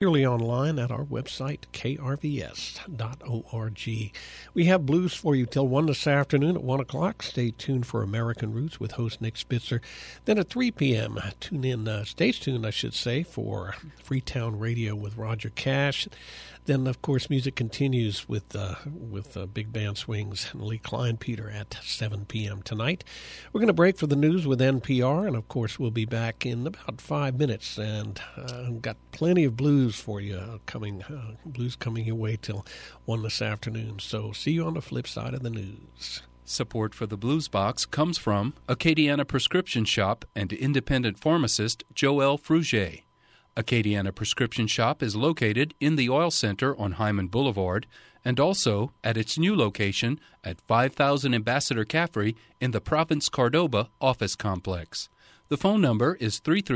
Purely online at our website, krvs.org. We have blues for you till 1 this afternoon at 1 o'clock. Stay tuned for American Roots with host Nick Spitzer. Then at 3 p.m., stay tuned, I should say, for Freetown Radio with Roger Cash. Then, of course, music continues with Big Band Swings and Lee Kleinpeter at 7 p.m. tonight. We're going to break for the news with NPR, and, of course, we'll be back in about 5 minutes. And got plenty of blues for you coming your way till 1 this afternoon. So see you on the flip side of the news. Support for the Blues Box comes from Acadiana Prescription Shop and independent pharmacist Joël Frugier. Acadiana Prescription Shop is located in the Oil Center on Hyman Boulevard and also at its new location at 5000 Ambassador Caffrey in the Province Cordoba office complex. The phone number is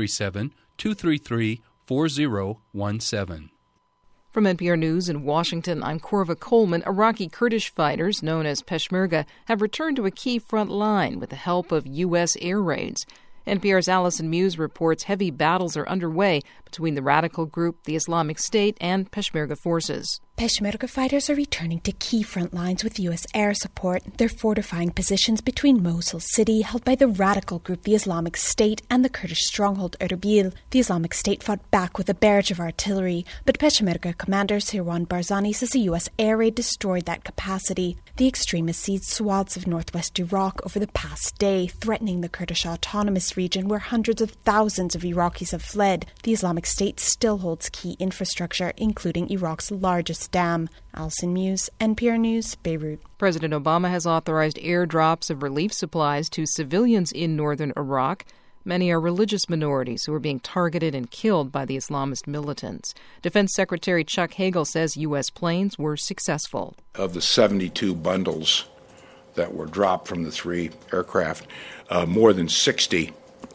337-233-4017. From NPR News in Washington, I'm Corva Coleman. Iraqi Kurdish fighters, known as Peshmerga, have returned to a key front line with the help of U.S. air raids. NPR's Allison Muse reports heavy battles are underway between the radical group, the Islamic State, and Peshmerga forces. Peshmerga fighters are returning to key front lines with U.S. air support. They're fortifying positions between Mosul City, held by the radical group the Islamic State, and the Kurdish stronghold Erbil. The Islamic State fought back with a barrage of artillery, but Peshmerga commander Sirwan Barzani says a U.S. air raid destroyed that capacity. The extremists seized swaths of northwest Iraq over the past day, threatening the Kurdish autonomous region where hundreds of thousands of Iraqis have fled. The Islamic State still holds key infrastructure, including Iraq's largest dam. Alison Muse, NPR News, Beirut. President Obama has authorized airdrops of relief supplies to civilians in northern Iraq. Many are religious minorities who are being targeted and killed by the Islamist militants. Defense Secretary Chuck Hagel says U.S. planes were successful. Of the 72 bundles that were dropped from the 3 aircraft, more than 60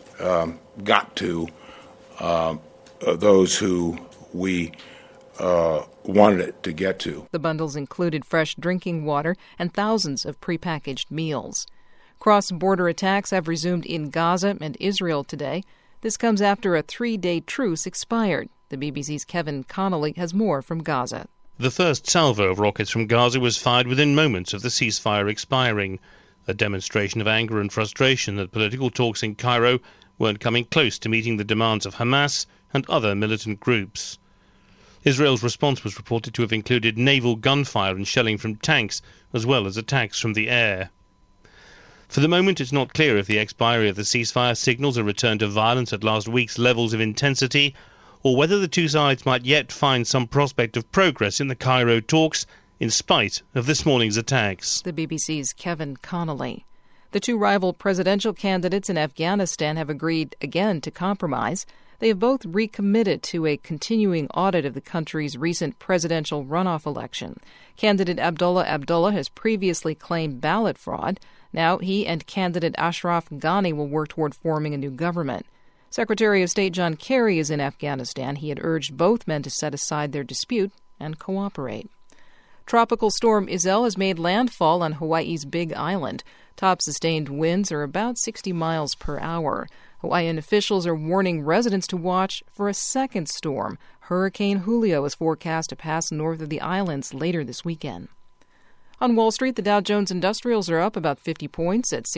got to those who we wanted it to get to. The bundles included fresh drinking water and thousands of prepackaged meals. Cross-border attacks have resumed in Gaza and Israel today. This comes after a 3-day truce expired. The BBC's Kevin Connolly has more from Gaza. The first salvo of rockets from Gaza was fired within moments of the ceasefire expiring, a demonstration of anger and frustration that political talks in Cairo weren't coming close to meeting the demands of Hamas and other militant groups. Israel's response was reported to have included naval gunfire and shelling from tanks, as well as attacks from the air. For the moment, it's not clear if the expiry of the ceasefire signals a return to violence at last week's levels of intensity, or whether the two sides might yet find some prospect of progress in the Cairo talks, in spite of this morning's attacks. The BBC's Kevin Connolly. The two rival presidential candidates in Afghanistan have agreed again to compromise. They have both recommitted to a continuing audit of the country's recent presidential runoff election. Candidate Abdullah Abdullah has previously claimed ballot fraud. Now he and candidate Ashraf Ghani will work toward forming a new government. Secretary of State John Kerry is in Afghanistan. He had urged both men to set aside their dispute and cooperate. Tropical storm Iselle has made landfall on Hawaii's Big Island. Top sustained winds are about 60 miles per hour. Hawaiian officials are warning residents to watch for a second storm. Hurricane Julio is forecast to pass north of the islands later this weekend. On Wall Street, the Dow Jones Industrials are up about 50 points at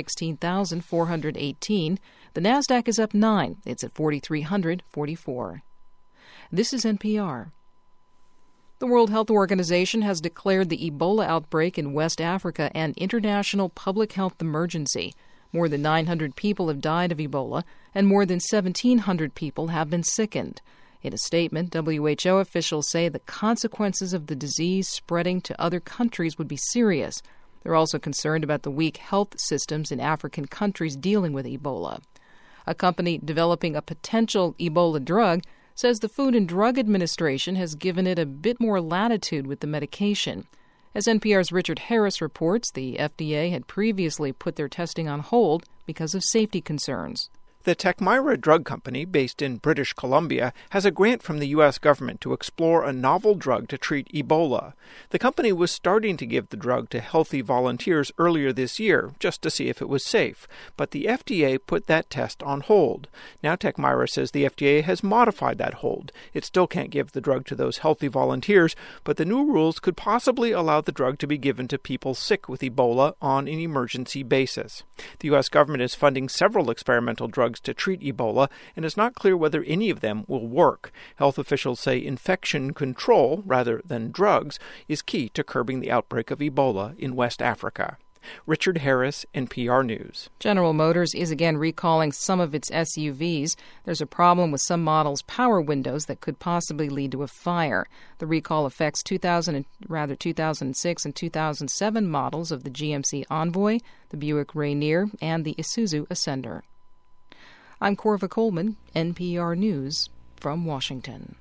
16,418. The Nasdaq is up 9. It's at 4,344. This is NPR. The World Health Organization has declared the Ebola outbreak in West Africa an international public health emergency. More than 900 people have died of Ebola, and more than 1,700 people have been sickened. In a statement, WHO officials say the consequences of the disease spreading to other countries would be serious. They're also concerned about the weak health systems in African countries dealing with Ebola. A company developing a potential Ebola drug says the Food and Drug Administration has given it a bit more latitude with the medication. As NPR's Richard Harris reports, the FDA had previously put their testing on hold because of safety concerns. The Tecmira Drug Company, based in British Columbia, has a grant from the U.S. government to explore a novel drug to treat Ebola. The company was starting to give the drug to healthy volunteers earlier this year, just to see if it was safe, but the FDA put that test on hold. Now Tecmira says the FDA has modified that hold. It still can't give the drug to those healthy volunteers, but the new rules could possibly allow the drug to be given to people sick with Ebola on an emergency basis. The U.S. government is funding several experimental drugs to treat Ebola, and it's not clear whether any of them will work. Health officials say infection control, rather than drugs, is key to curbing the outbreak of Ebola in West Africa. Richard Harris, NPR News. General Motors is again recalling some of its SUVs. There's a problem with some models' power windows that could possibly lead to a fire. The recall affects 2006 and 2007 models of the GMC Envoy, the Buick Rainier, and the Isuzu Ascender. I'm Corva Coleman, NPR News, from Washington.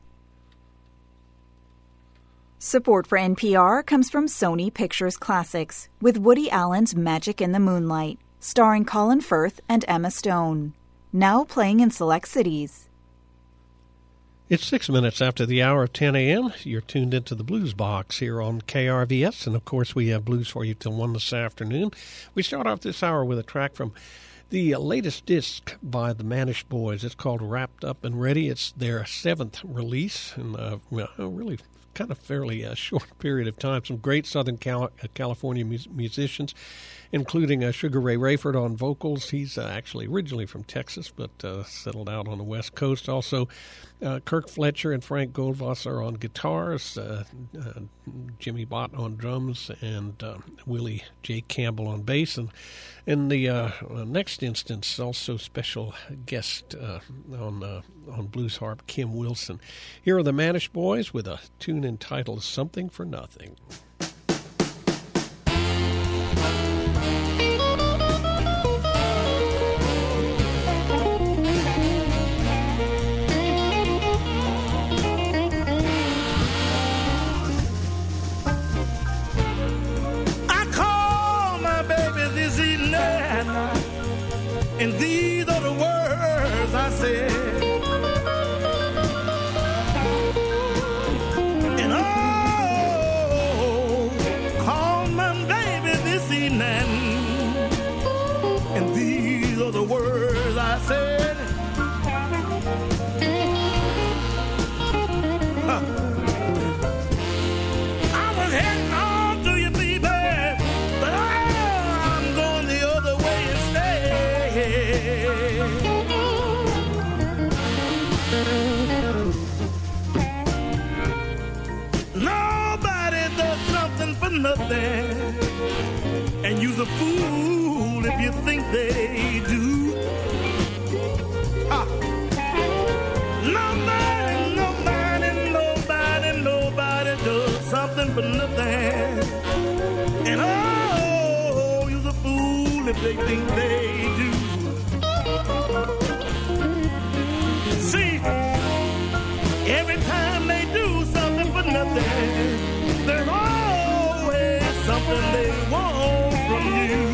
Support for NPR comes from Sony Pictures Classics, with Woody Allen's Magic in the Moonlight, starring Colin Firth and Emma Stone. Now playing in select cities. It's 6 minutes after the hour of 10 a.m. You're tuned into the Blues Box here on KRVS, and of course we have blues for you till 1 this afternoon. We start off this hour with a track from the latest disc by the Manish Boys. It's called Wrapped Up and Ready. It's their 7th release in really kind of fairly short period of time. Some great Southern California musicians, including Sugar Ray Rayford on vocals. He's actually originally from Texas, but settled out on the West Coast. Also, Kirk Fletcher and Frank Goldwasser on guitars, Jimmy Bott on drums, and Willie J. Campbell on bass. And in the next instance, also special guest on blues harp, Kim Wilson. Here are the Manish Boys with a tune entitled Something for Nothing. And these are the words I said. And call my baby this evening. And these are the words I said. I was heading on to you, baby, but I'm going the other way instead. Nobody does something for nothing, and you's a fool if you think they do. Nobody does something for nothing, and you's a fool if they think they do. See, every time they do something for nothing, there's always something they want from you.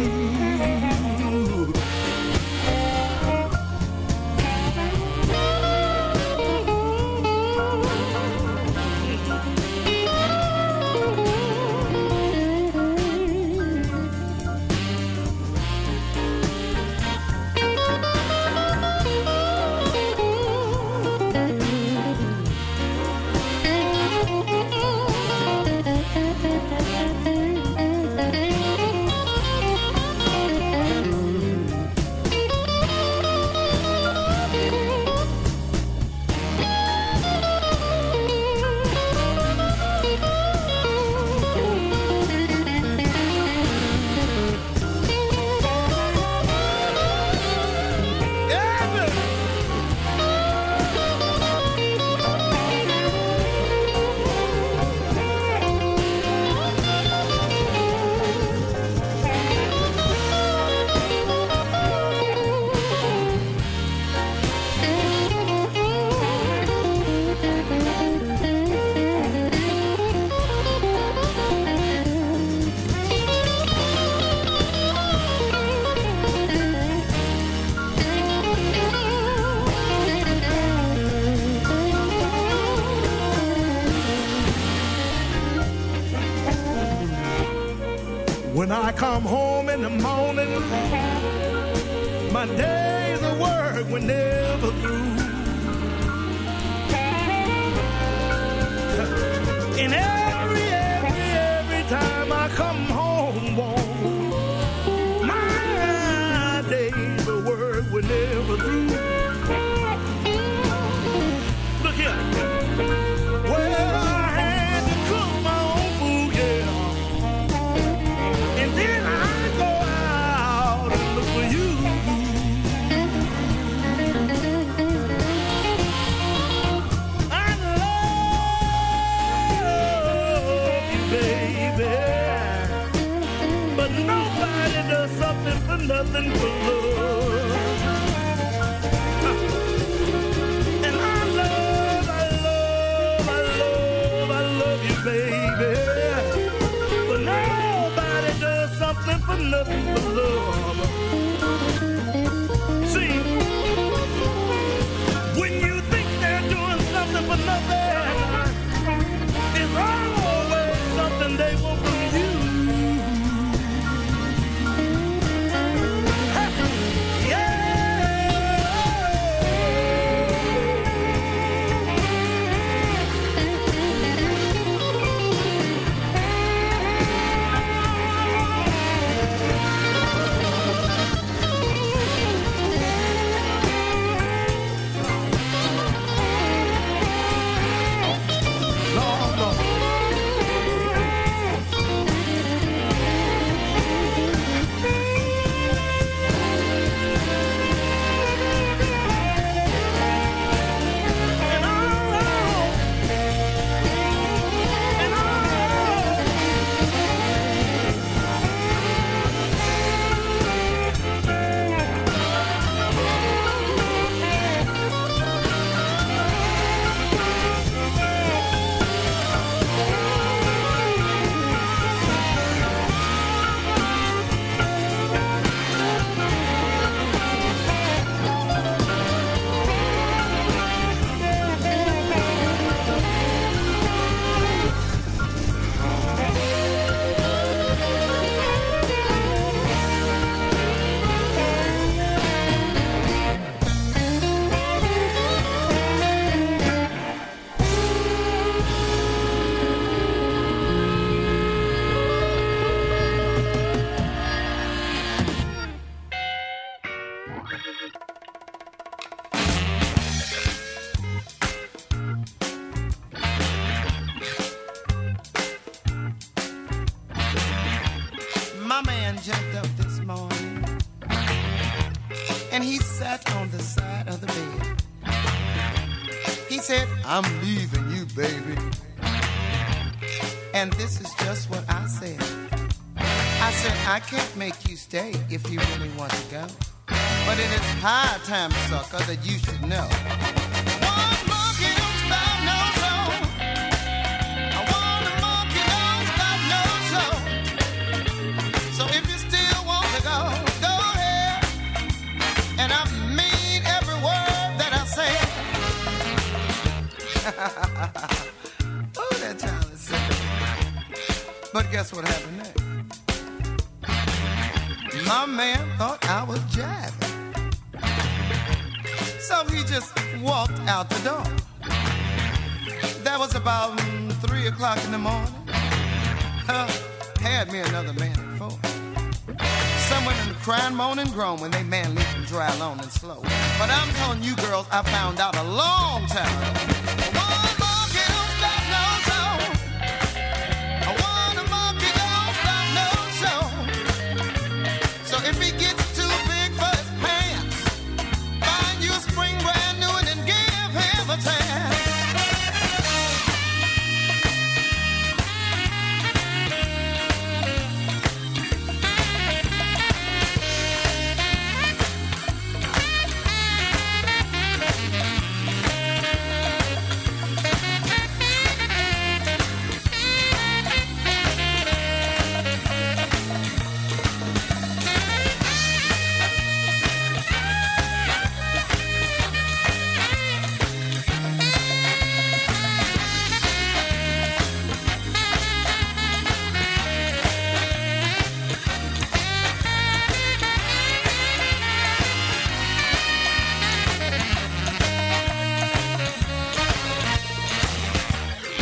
When I come home in the morning, my days of work were never through. And every time I come home, my days of work were never through. Look here. Well, I had to cook my own food, yeah. And then I go out and look for you. I love you, baby. But nobody does something for nothing for love. And I love you, baby. But nobody does something for nothing but love. See, when you think they're doing something for nothing, it's always something they want from you. My man jumped up this morning and he sat on the side of the bed. He said, I'm leaving you, baby. And this is just what I said. I said, I can't make you stay if you really want to go. But it is high time, sucker, that you should know. One monkey don't stop no show. One monkey don't stop no show. So if you still want to go, go ahead. And I mean every word that I say. Oh, that child is sick. But guess what happened next? My man thought I was jiving. So he just walked out the door. That was about 3 o'clock in the morning. Had me another man at 4. Some women cry and moan and groan when they man leave them dry, alone and slow. But I'm telling you girls, I found out a long time ago. One monkey don't stop no show. One monkey don't stop no show. So if he gets too big for his pants, find you a spring brand new and then give him a chance.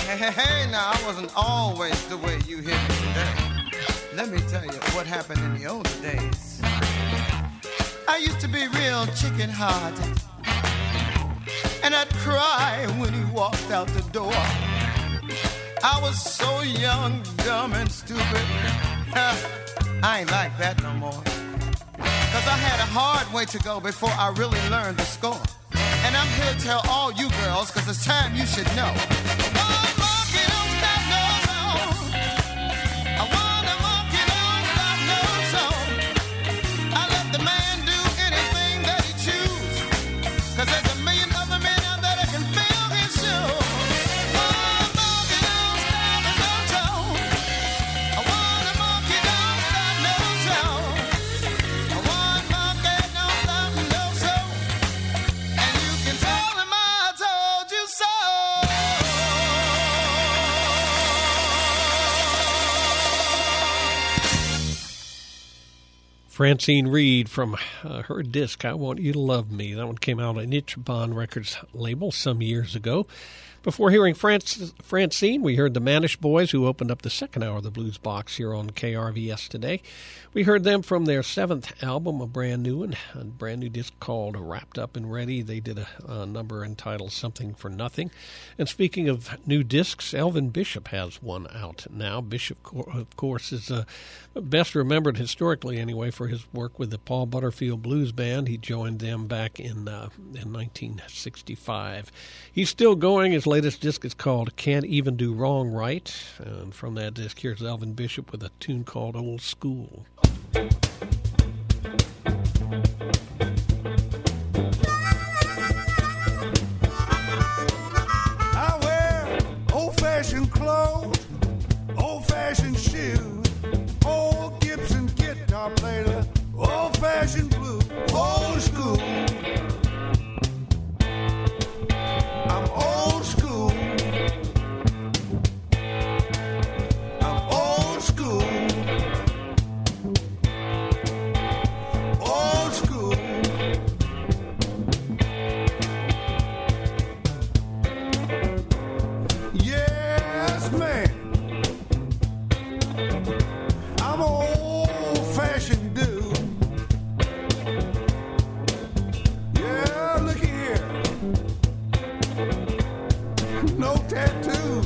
Hey, now, I wasn't always the way you hear me today. Let me tell you what happened in the older days. I used to be real chicken-hearted, and I'd cry when he walked out the door. I was so young, dumb, and stupid. I ain't like that no more. 'Cause I had a hard way to go before I really learned the score. And I'm here to tell all you girls, 'cause it's time you should know. One monkey don't stop no song. I want a monkey don't stop no song. I let the man do anything that he choose, 'cause there's a million other men out there that can fill his shoes. One monkey don't stop no song. I want a monkey don't stop no song. I want monkey don't stop no song. And you can tell him I told you so. Francine Reed from her disc, I Want You to Love Me. That one came out on Ichiban Records label some years ago. Before hearing Francine, we heard the Manish Boys, who opened up the second hour of the Blues Box here on KRVS today. We heard them from their 7th album, a brand new one, a brand new disc called Wrapped Up and Ready. They did a number entitled Something for Nothing. And speaking of new discs, Elvin Bishop has one out now. Bishop, of course, is best remembered historically anyway for his work with the Paul Butterfield Blues Band. He joined them back in 1965. He's still going. His latest disc is called Can't Even Do Wrong Right. And from that disc, here's Elvin Bishop with a tune called Old School. I wear old-fashioned clothes, old-fashioned shoes, old Gibson guitar player, old-fashioned blues, old school. I'm old school. I'm old school. Old school. Yes, man. I'm an old-fashioned dude. Yeah, looky here. No tattoos.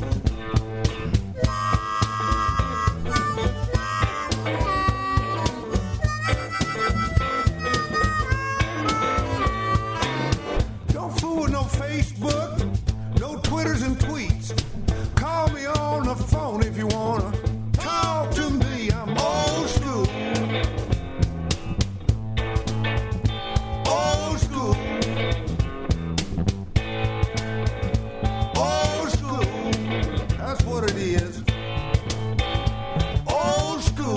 Don't fool with no Facebook, no Twitters and tweets. Call me on the phone if you wanna talk to me. I'm old school. Old school. Old school. That's what it is. Old school.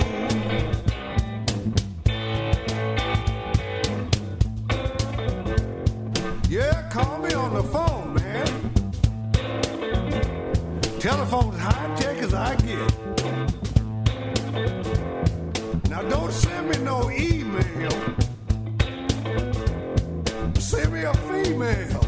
Yeah, call me on the phone, man. Telephone's high tech as I get. Now don't send me no email. Send me a female.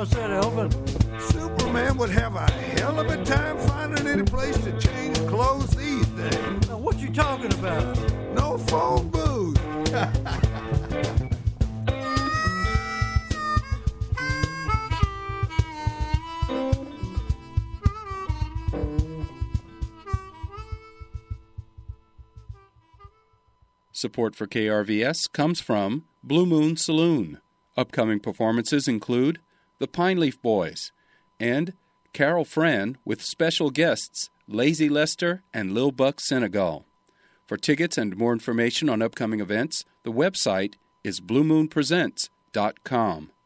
What's that, Elvin? Superman would have a hell of a time finding any place to change clothes these days. Now, what you talking about? No phone booth. Support for KRVS comes from Blue Moon Saloon. Upcoming performances include the Pine Leaf Boys and Carol Fran with special guests Lazy Lester and Lil Buck Senegal. For tickets and more information on upcoming events, the website is bluemoonpresents.com.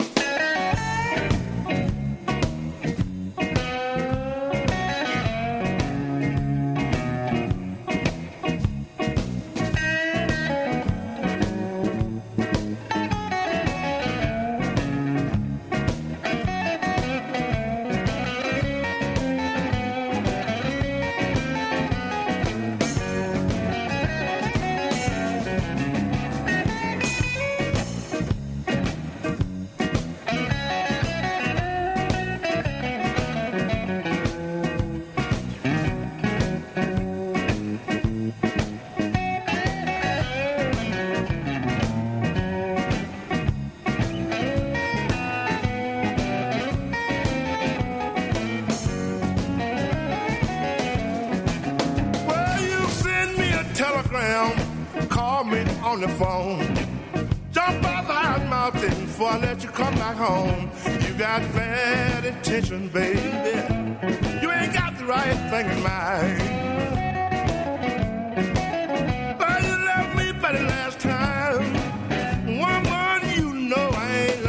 On the phone, jump out the hot mountain before I let you come back home. You got bad intention, baby. You ain't got the right thing in mind. But you left me better last time. Woman, you know I ain't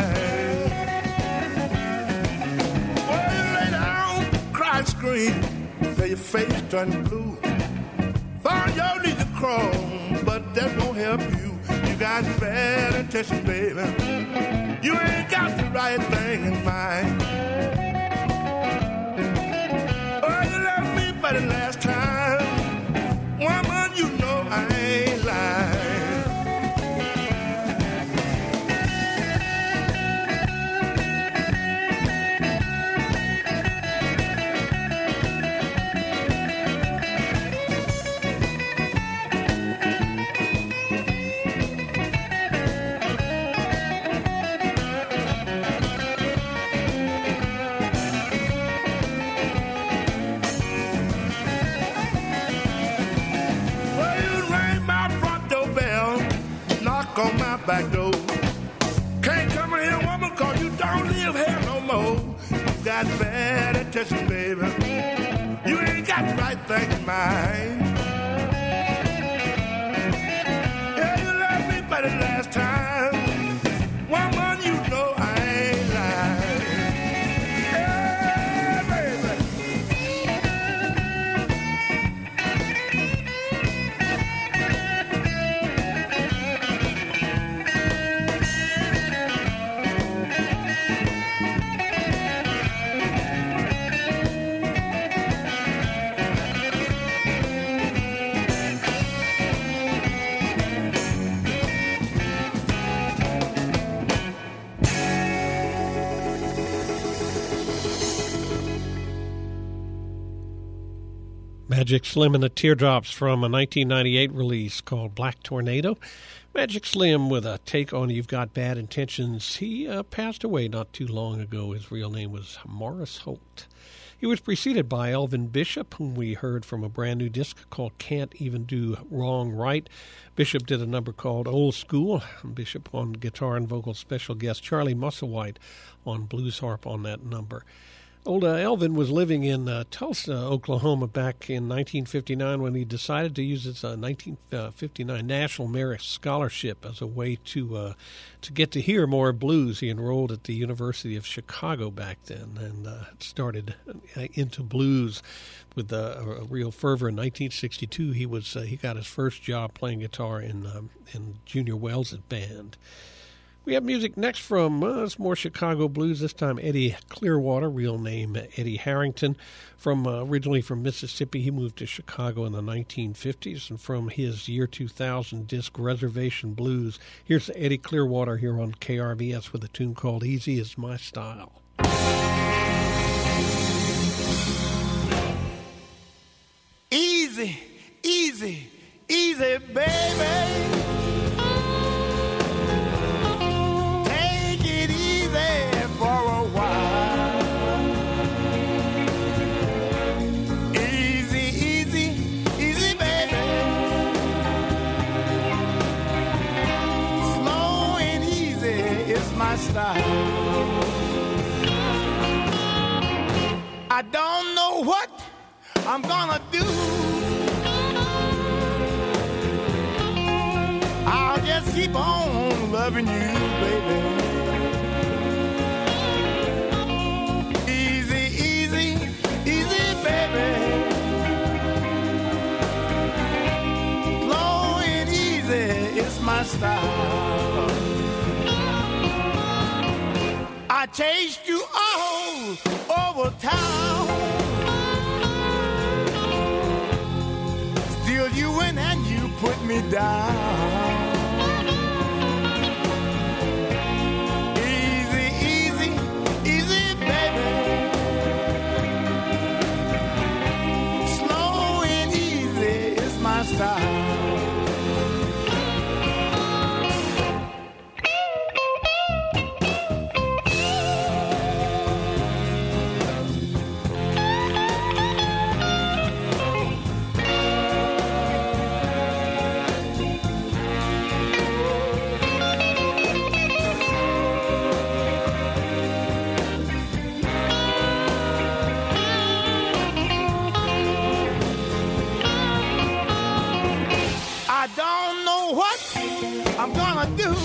lying. Well, you lay down, cry and scream, till your face turn blue. Thought you need to crawl, but that won't help you. You got bad intention, baby. You ain't got the right thing in mind. Oh, you left me better last time. Woman, you know I ain't lying. On my back door. Can't come in here, woman, cause you don't live here no more. You got bad intention, baby. You ain't got the right thing in mind. Yeah, you left me better last time. Woman, you know I ain't lying. Yeah, baby. Magic Slim and the Teardrops from a 1998 release called Black Tornado. Magic Slim with a take on You've Got Bad Intentions. He passed away not too long ago. His real name was Morris Holt. He was preceded by Elvin Bishop, whom we heard from a brand new disc called Can't Even Do Wrong Right. Bishop did a number called Old School. Bishop on guitar and vocal, special guest Charlie Musselwhite on blues harp on that number. Old Elvin was living in Tulsa, Oklahoma back in 1959 when he decided to use his 1959 National Merit Scholarship as a way to get to hear more blues. He enrolled at the University of Chicago back then and started into blues with a real fervor. In 1962, he got his first job playing guitar in Junior Wells' band. We have music next from it's more Chicago blues, this time Eddie Clearwater, real name Eddie Harrington, from originally from Mississippi. He moved to Chicago in the 1950s, and from his year 2000 disc Reservation Blues, here's Eddie Clearwater here on KRVS with a tune called Easy Is My Style. Easy, easy, easy, baby. Take it easy for a while. Easy, easy, easy, baby. Slow and easy is my style. I don't know what I'm gonna do. I'll just keep on loving you, baby. Easy, easy, easy, baby. Slow and easy is my style. I chased you all over town. You went and you put me down. Easy, easy, easy, baby. Slow and easy is my style. I'm gonna do.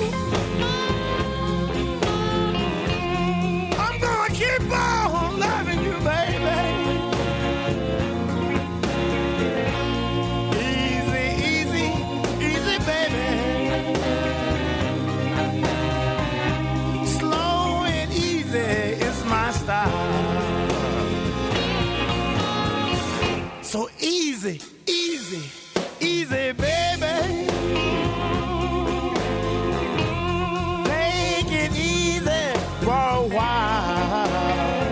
I'm gonna keep on loving you, baby. Easy, easy, easy, baby. Slow and easy is my style. So easy, easy, easy, baby. For a while.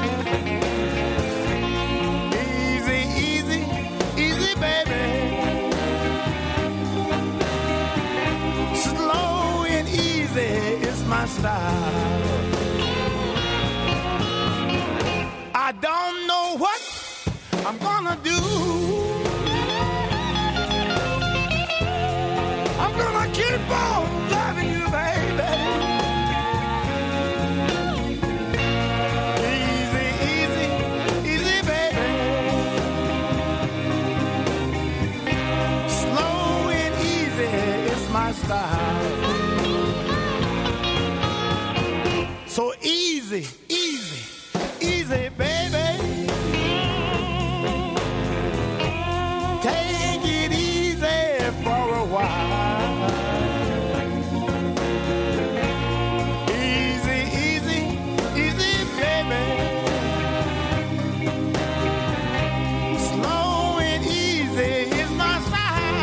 Easy, easy, easy, baby. Slow and easy is my style. I don't know what I'm gonna do. I'm gonna keep on loving you, baby. My style. So easy, easy, easy, baby. Take it easy for a while. Easy, easy, easy, baby. Slow and easy is my style.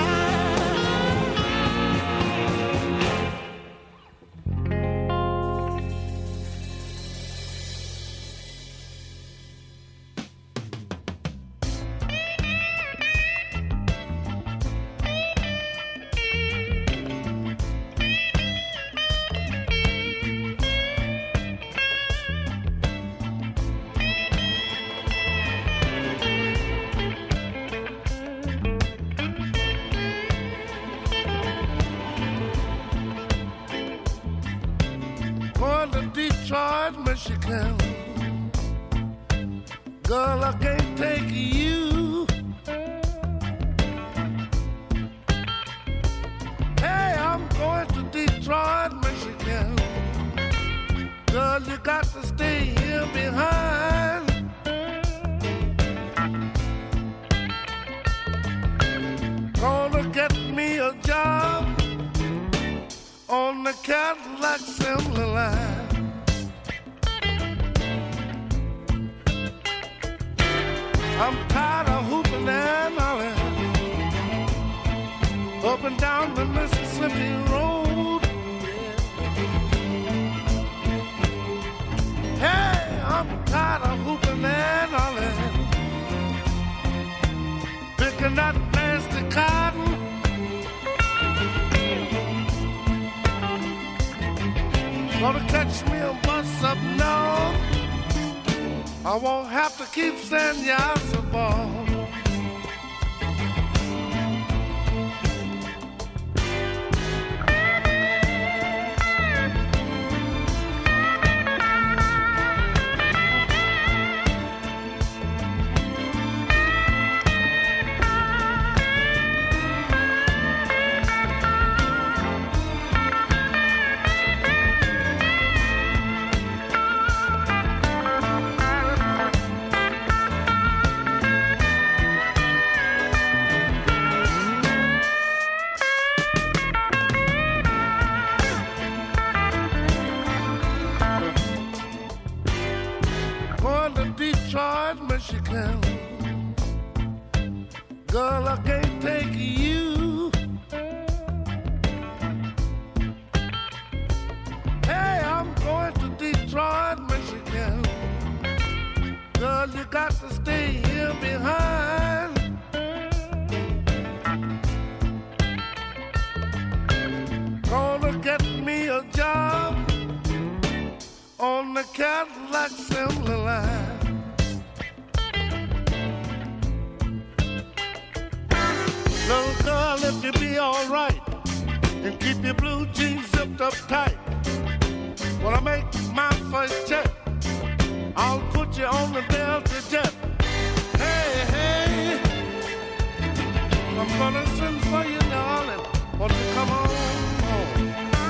Detroit, Michigan. Girl, I can't take you. Hey, I'm going to Detroit, Michigan. Girl, you got to stay here behind. Gonna get me a job on the Cadillac assembly line. I'm tired of hooping and hollering up and down the Mississippi Road. Hey, I'm tired of hooping and hollering, picking that nasty cotton. Gonna catch me a bus up north. I won't have to keep saying yes above. Detroit, Michigan. Girl, I can't take you. Hey, I'm going to Detroit, Michigan. Girl, you got to stay here behind. Gonna get me a job on the Cadillac assembly line. Little girl, if you be alright and keep your blue jeans zipped up tight, when I make my first check, I'll put you on the Delta jet. Hey, hey, I'm gonna send for you, darling. Won't you come on home?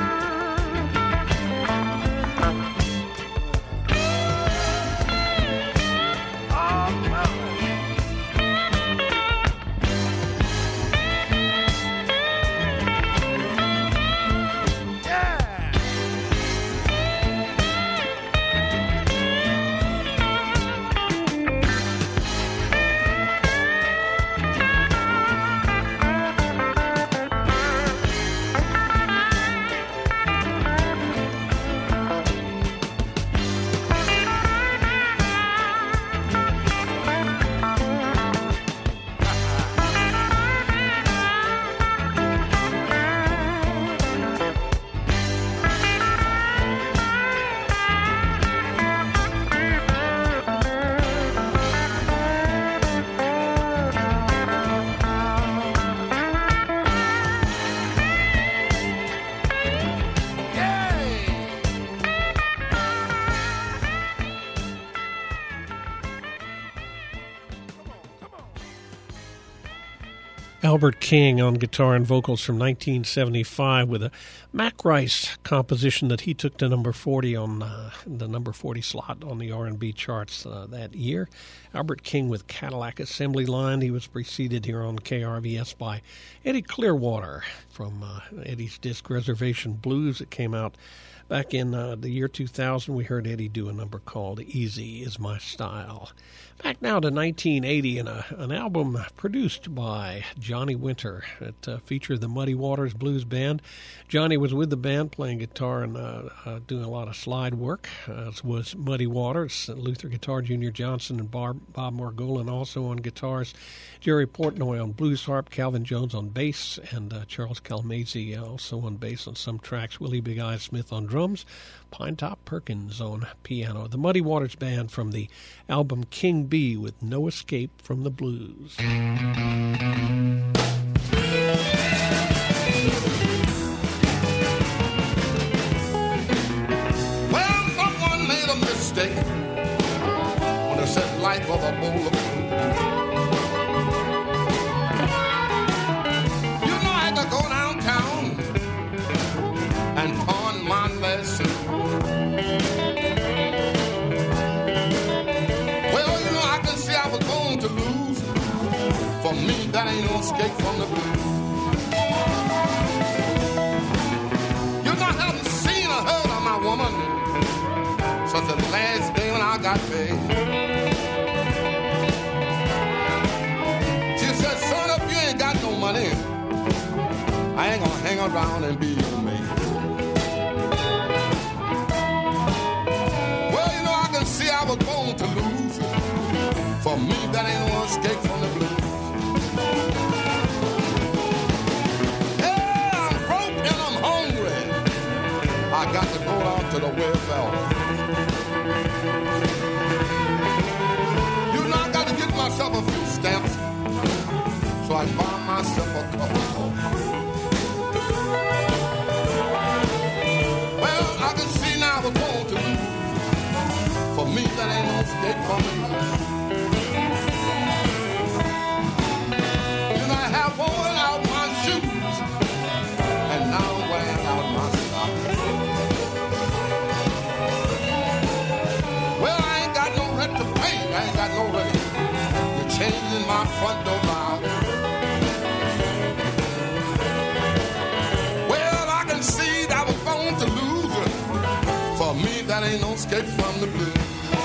Albert King on guitar and vocals from 1975 with a Mac Rice composition that he took to number 40 on the number 40 slot on the R&B charts that year. Albert King with Cadillac Assembly Line. He was preceded here on KRVS by Eddie Clearwater from Eddie's disc Reservation Blues. It came out back in the year 2000. We heard Eddie do a number called Easy Is My Style. Back now to 1980 and an album produced by Johnny Winter. It featured the Muddy Waters Blues Band. Johnny was with the band playing guitar and doing a lot of slide work, as was Muddy Waters, Luther Guitar, Junior Johnson, and Bob Margolin also on guitars, Jerry Portnoy on blues harp, Calvin Jones on bass, and Charles Calmese also on bass on some tracks, Willie Big Eye Smith on drums, Pinetop Perkins on piano. The Muddy Waters Band from the album King B with No Escape from the Blues. Well, someone made a mistake when they said life was a bowl of food. You know I had to go downtown and pawn my last suit. For me, that ain't no escape from the blues. You're not having honey, I ain't gonna hang around and be your mate. Well, you know, I can see I was born to lose. For me, that ain't no escape from the blues. Hey, I'm broke and I'm hungry. I got to go out to the welfare. You know, I got to get myself a few stamps so I buy myself a couple more. Well, I can see now I was born to lose. For me, that ain't no escape from the blues. You know, I have worn out my shoes, and now I'm wearing out my socks. Well, I ain't got no rent to pay. I ain't got no rent. You're changing my front door now. Well, I can see that I was born to lose. For me, that ain't no escape from the blues.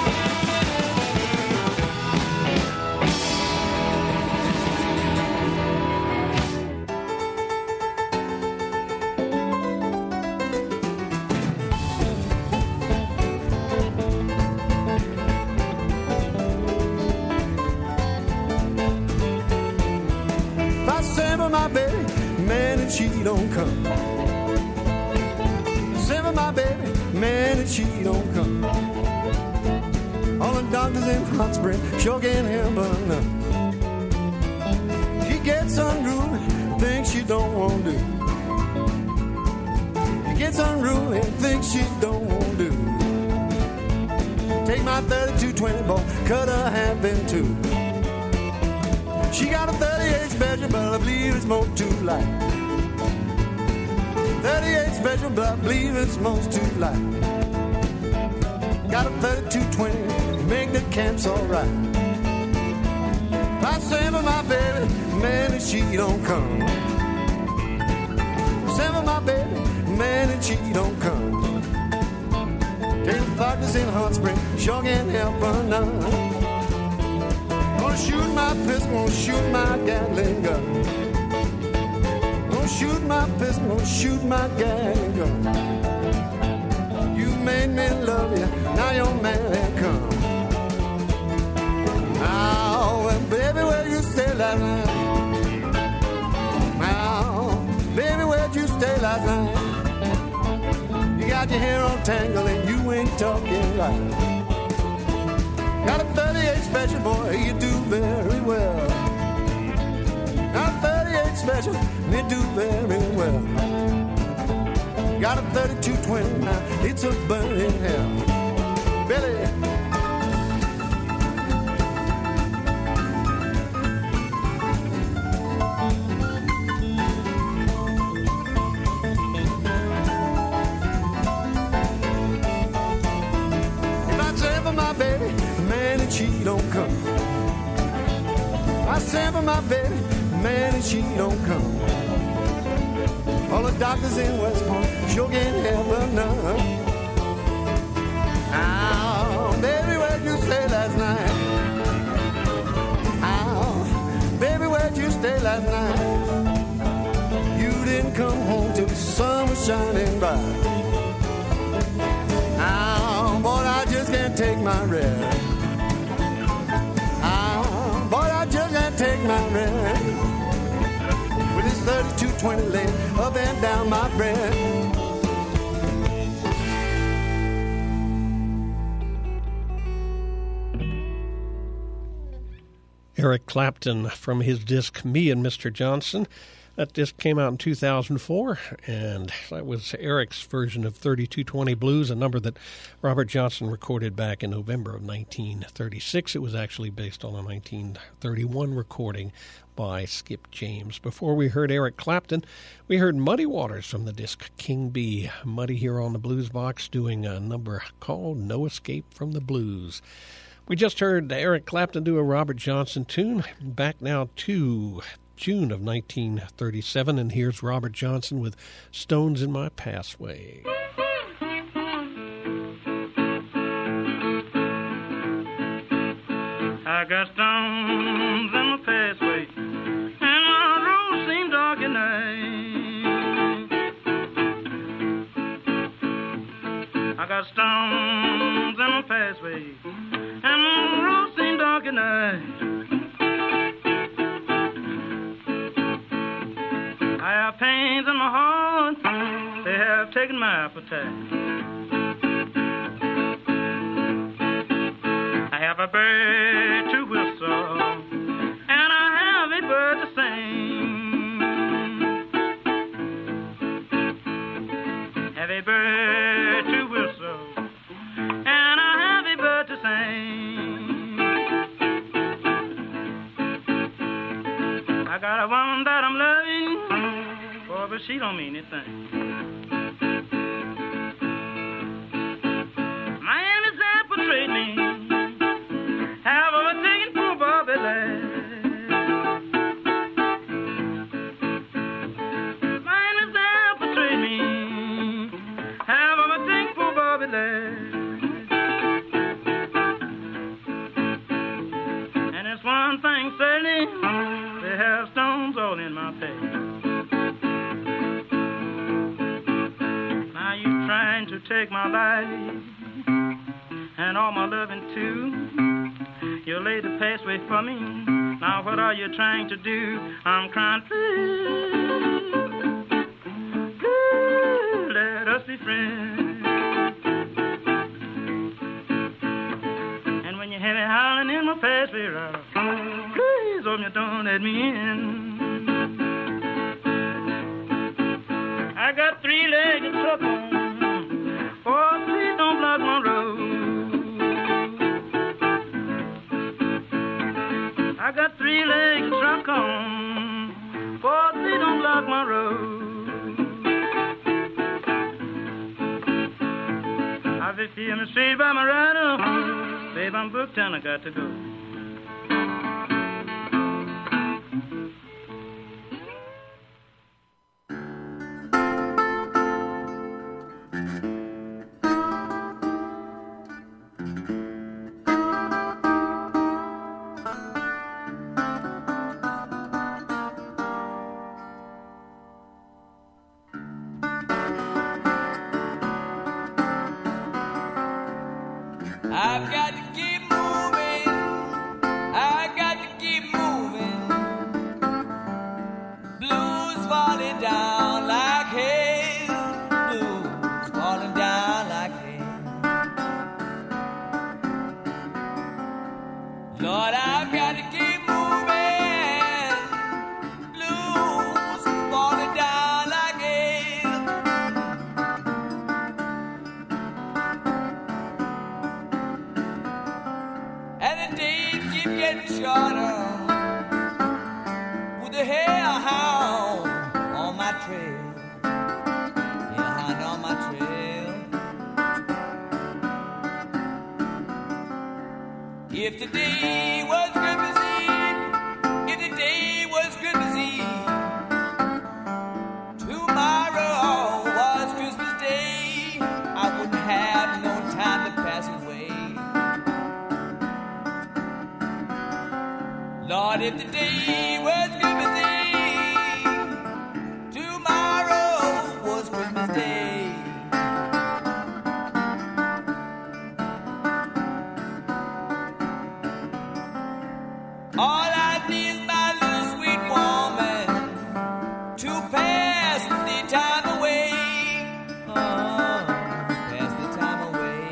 My baby, man, and she don't come. Send for my baby, man, and she don't come. All the doctors in Hot Spring sure can't help her none. She gets unruly, things she don't want to do. She gets unruly, things she don't want to do. Take my 3220 boy, cut her half in two. She got a 38 special, but I believe it's more too light. 38 special, but I believe it's most too light. Got a 3220, make the camps alright. I send for my baby, man, and she don't come. Send for my baby, man, and she don't come. Take the doctors in Hot Spring, sure can't help her none. Gonna shoot my pistol, gonna shoot my Gatling gun. Gonna shoot my pistol, gonna shoot my Gatling gun. You made me love you, now your man ain't come. Now, well, baby, where you stay last night? Now, baby, where'd you stay last night? You got your hair all tangled and you ain't talking right. Got a 38 special, boy, you do very well. Got a 38 special, you do very well. Got a 3220, now it's a burning hell. Billy. If I say for my baby, man, and she don't come. I send for my baby, man, and she don't come. All the doctors in West Point sure can't help her none. Now, baby, where'd you stay last night? Now, baby, where'd you stay last night? You didn't come home till the sun was shining bright. Now, boy, I just can't take my rest. Take my rest with this 3220 laying up and down my breast. Eric Clapton from his disc Me and Mr. Johnson. That disc came out in 2004, and that was Eric's version of 3220 Blues, a number that Robert Johnson recorded back in November of 1936. It was actually based on a 1931 recording by Skip James. Before we heard Eric Clapton, we heard Muddy Waters from the disc King Bee. Muddy here on the Blues Box doing a number called No Escape from the Blues. We just heard Eric Clapton do a Robert Johnson tune. Back now to June of 1937, and here's Robert Johnson with Stones in My Pathway. I got stones in my pathway, and my road seems got stones in my pathway, and my road seemed dark at night. I have pains in my heart, they have taken my appetite. I have a bird to whistle, and I have a bird to sing. Have a bird to whistle, and I have a bird to sing. I got a woman that I'm loving, boy, but she don't mean anything. My enemies have betrayed me, have overtaken poor Bobby Ladd. My enemies have betrayed me, have overtaken poor Bobby Ladd. And there's one thing certain, they have stones all in my pay. Now you trying to take my life and all my loving too. You laid the pathway for me. Now what are you trying to do? I'm crying, please, please, let us be friends. And when you hear me howling in my pathway, right, please open your door and let me in. I got three-legged truck on, oh, please don't block my road. I got three-legged truck on, oh, please don't block my road. I just feel me straight by my rider, babe, I'm booked and I got to go. I've got to keep moving. I got to keep moving. Blues falling down like hail. Blues falling down like hail. Lord, I've got to keep moving. Blues falling down like hail. And the days keep getting shorter with the hellhound on my trail. Hellhound on my trail. If the day was Christmas Eve, if the day was Christmas Eve, tomorrow was Christmas Day, I wouldn't have no time to pass away. Lord, if the day was Christmas Eve, tomorrow was Christmas Day. All I need is my little sweet woman to pass the time away. Pass the time away.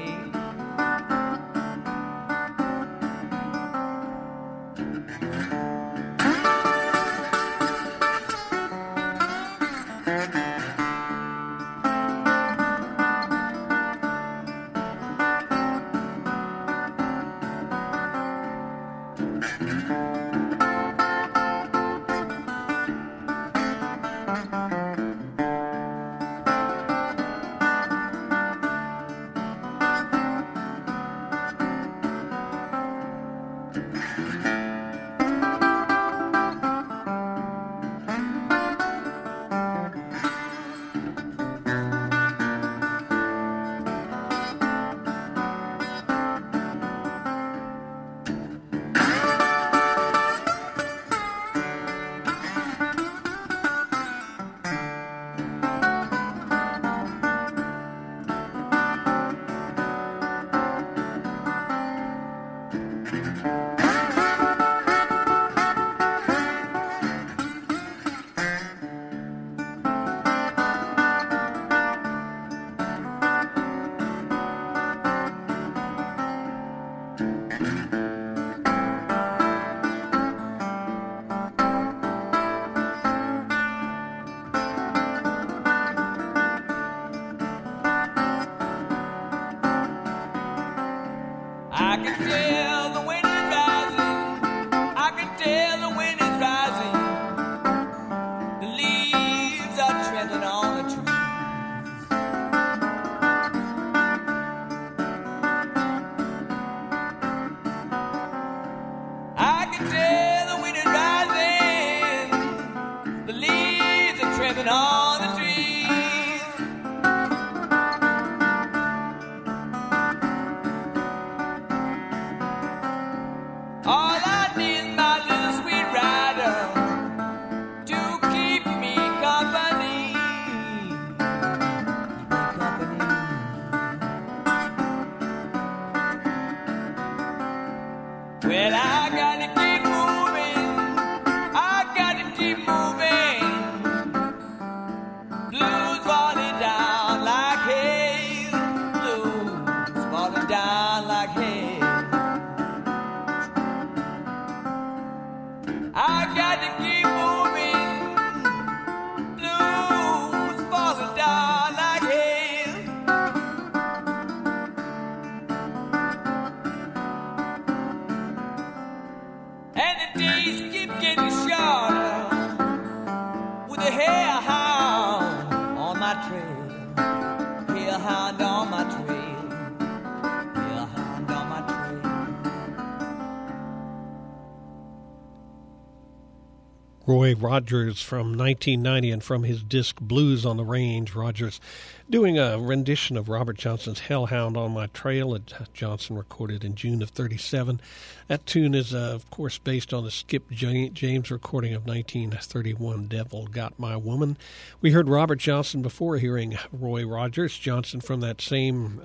Roy Rogers from 1990, and from his disc Blues on the Range, Rogers doing a rendition of Robert Johnson's Hellhound on My Trail that Johnson recorded in June of 1937. That tune is, of course, based on the Skip James recording of 1931, Devil Got My Woman. We heard Robert Johnson before hearing Roy Rogers. Johnson from that same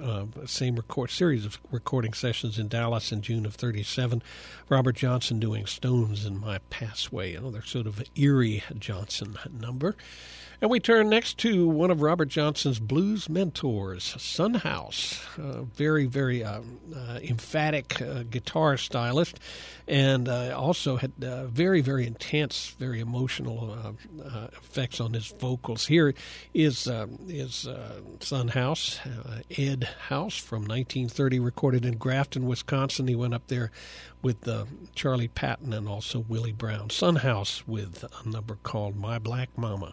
series of recording sessions in Dallas in June of 1937. Robert Johnson doing Stones in My Passway, another sort of eerie Johnson number. And we turn next to one of Robert Johnson's blues mentors, Son House, very, very emphatic guitar stylist, and also had very, very intense, very emotional effects on his vocals. Here is Son House, Ed House, from 1930, recorded in Grafton, Wisconsin. He went up there with Charlie Patton and also Willie Brown. Son House with a number called My Black Mama.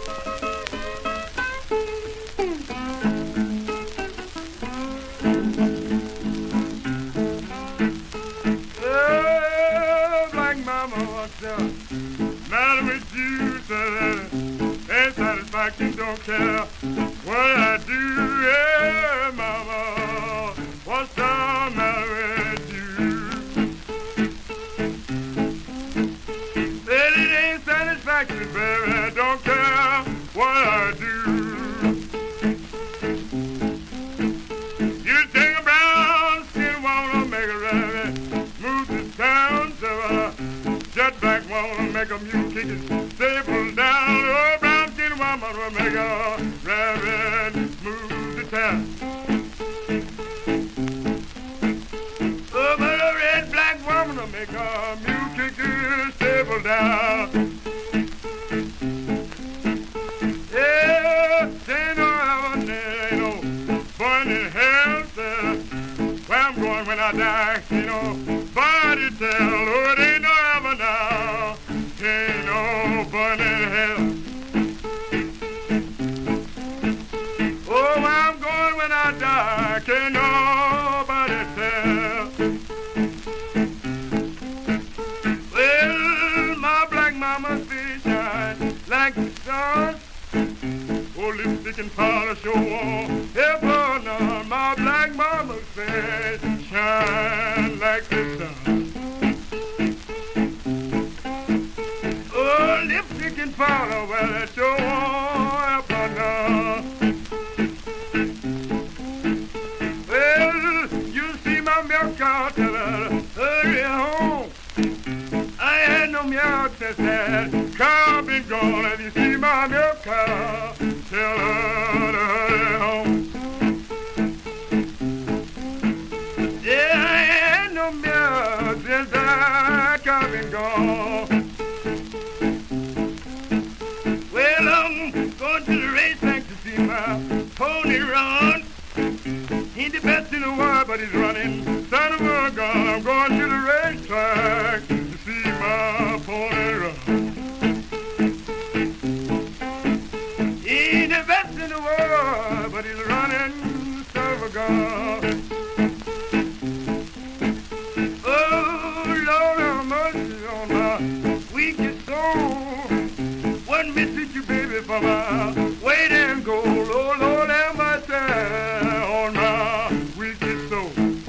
What's the matter with you? Ain't satisfaction, don't care what I do. Yeah, mama, what's the matter with you? Said it ain't satisfaction, baby, don't care what I do. You take a brown skin woman, make a rabbit, move to town, so jet black woman make a mule kick it, stable down. Oh, brown skin woman will make a rabbit move to town. Oh, but a red black woman will make a mule kick it, stable down. Yeah, ain't no heaven, there ain't no fun in hell. Where I'm going when I die, ain't nobody tell. Oh, it ain't no heaven now, ain't no fun in hell. Oh, where I'm going when I die, can't nobody tell. Well, my black mama's face shine like the sun. Oh, lipstick and polish your wall, heaven, my black mama's face shine like the sun. Oh, lipstick and polish, well, it's your wall, heaven. Well, you see my milk cow, tell her, hurry home. I had no milk that said, cow been gone. If you see my milk cow, tell her to hurry home. Yeah, I had no milk since that cow been gone. Well, I'm going to the racetrack to see my pony run. He's the best in the world, but he's running son of a gun. a gun. Oh, Lord have mercy on my weakest soul. Wouldn't miss you, baby, for my weight and gold. Oh, Lord have mercy on my weakest soul.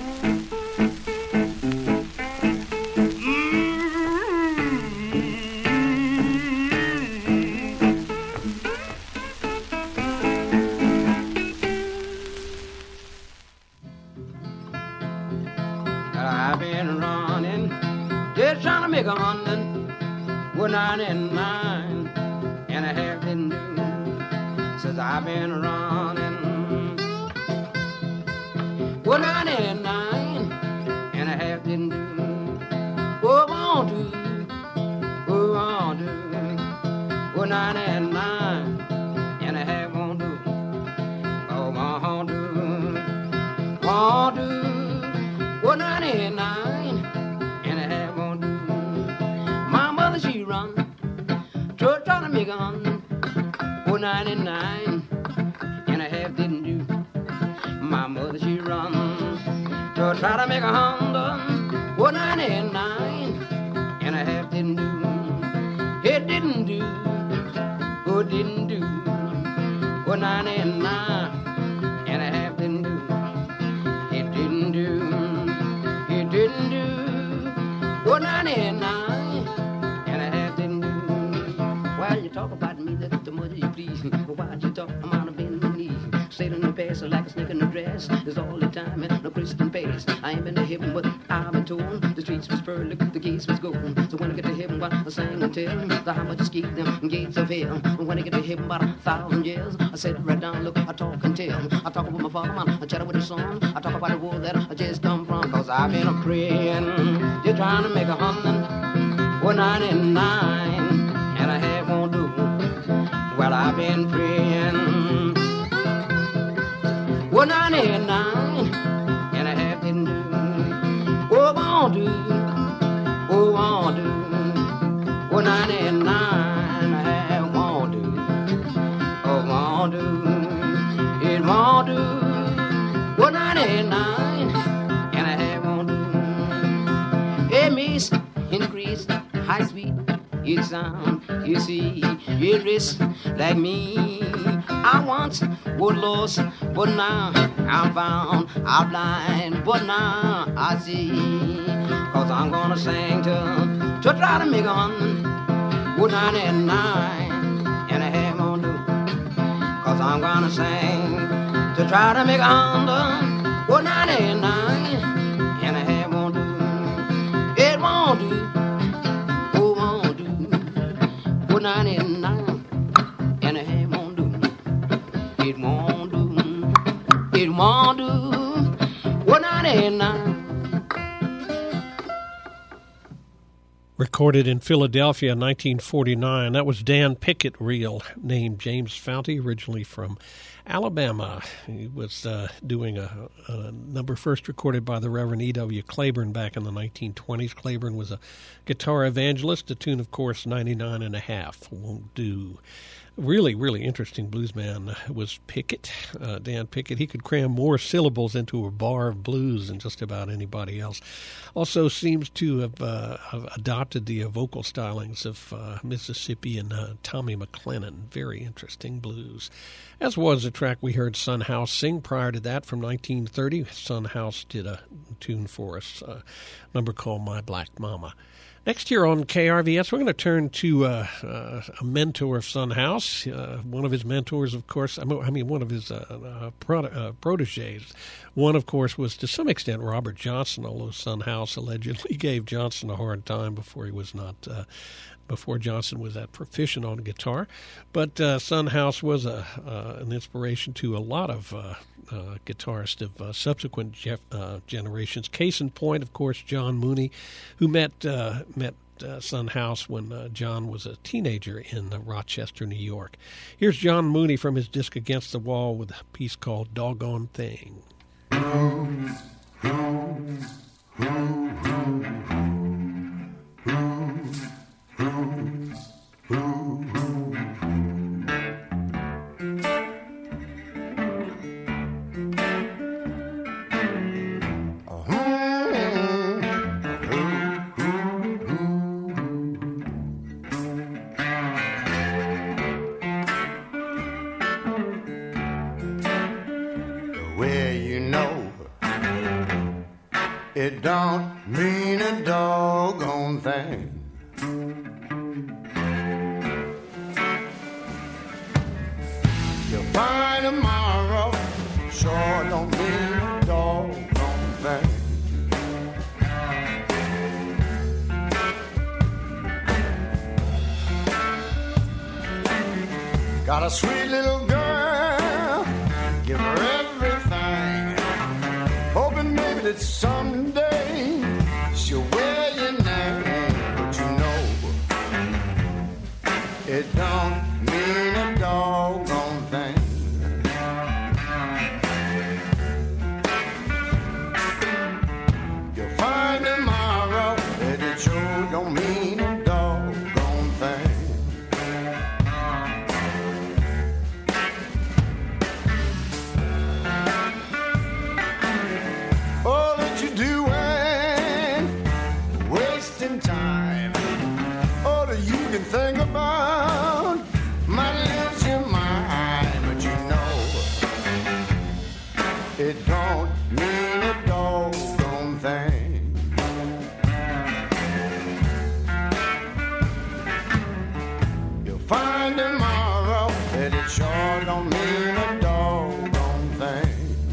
I've been running, just trying to make 199 and a half didn't do. Since I've been running, 199 and a half didn't do. Oh, won't do, oh, won't do. 199 and a half won't do. Oh, won't do, won't do. 199 and a half won't do. My mother, she run, trying to make 199 and a half didn't do. My mother, she run, try to make 199 and a half didn't do. It didn't do, oh, it didn't do. 199 and a half didn't do. It didn't do. It didn't do. 199 and a half didn't do. Why you talk about me, that's the mother you please. Why'd you talk about a bend my knees? Stayed in the past like a snake in a dress. There's all the time in no Christian past. I ain't been to heaven, but I've been told the streets was pearly, the gates was gold. So when I get to heaven, what I sang and tell the how much escape them gates of hell. When I get to heaven, about 1,000 years, I sit right down, look, I talk and tell. I talk with my father, man, I chat with the son. I talk about the world that I just come from. Cause I've been a praying, just trying to make 199 and a half won't do. Well, I've been praying 199 and a half didn't do. Oh, won't do, oh, won't do. 199 and a half won't do. Oh, won't do, it won't do. 199 and a half won't do. It means increase, high speed. It sound, you see, it risks like me. I once was lost, but now I'm found. I'm blind, but now I see. Cause I'm gonna sing to try to make 199 and a half won't do. Cause I'm gonna sing to try to make 199 and a half won't do. It won't do. 199 and a half won't do. It won't do. It won't do. 199. Recorded in Philadelphia in 1949. That was Dan Pickett, real name James Fouty, originally from Alabama. He was doing a number first recorded by the Reverend E.W. Claiborne back in the 1920s. Claiborne was a guitar evangelist. The tune, of course, 99 and a half won't do. Really, really interesting bluesman was Pickett, Dan Pickett. He could cram more syllables into a bar of blues than just about anybody else. Also seems to have adopted the vocal stylings of Mississippi and Tommy McLennan. Very interesting blues. As was a track we heard Son House sing prior to that from 1930. Son House did a tune for us, a number called My Black Mama. Next here on KRVS, we're going to turn to a mentor of Son House. One of his mentors, of course, one of his proteges. One, of course, was to some extent Robert Johnson, although Son House allegedly gave Johnson a hard time before Johnson was that proficient on guitar. But Son House was an inspiration to a lot of guitarists of subsequent generations. Case in point, of course, John Mooney, who met Son House when John was a teenager in Rochester, New York. Here's John Mooney from his disc Against the Wall with a piece called Doggone Thing. it don't mean a doggone thing. You'll find tomorrow sure don't mean a doggone thing. Got a sweet little girl, give her everything, hoping maybe that someday she'll wear your name. But you know, it don't mean a doggone thing. You'll find tomorrow that it sure don't mean a doggone thing. All that you doing, wasting time. All that you can think about might lose your mind. But you know, it don't mean a doggone thing. You'll find tomorrow that it sure don't mean a doggone thing.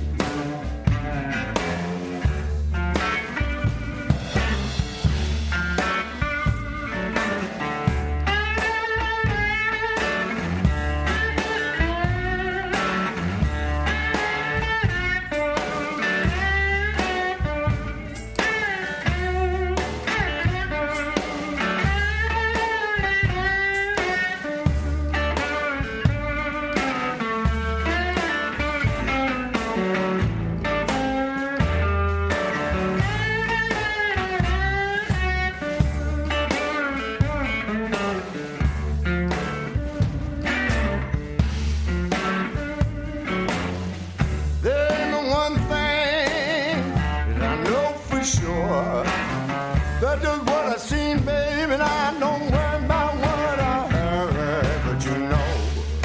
Sure, that's just what I seen, babe, and I don't worry about what I heard. But you know,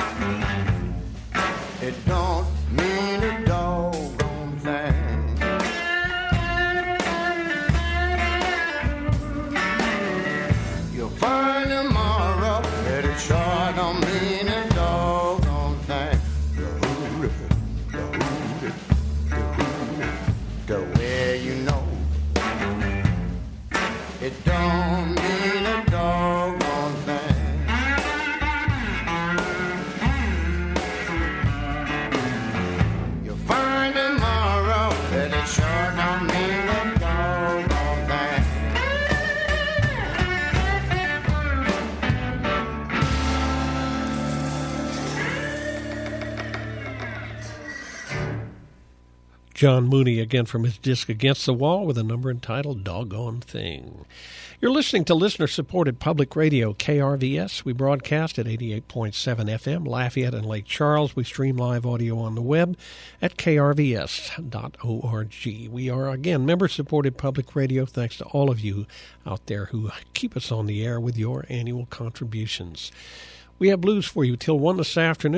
it don't mean a doggone thing. You'll find tomorrow that it sure don't mean a doggone thing. The way you know. It don't mean a doggone thing. You'll find tomorrow that it sure don't mean a doggone thing. John Mooney again from his disc Against the Wall with a number entitled Doggone Thing. You're listening to listener-supported public radio, KRVS. We broadcast at 88.7 FM, Lafayette and Lake Charles. We stream live audio on the web at krvs.org. We are, again, member-supported public radio, thanks to all of you out there who keep us on the air with your annual contributions. We have blues for you till 1 this afternoon.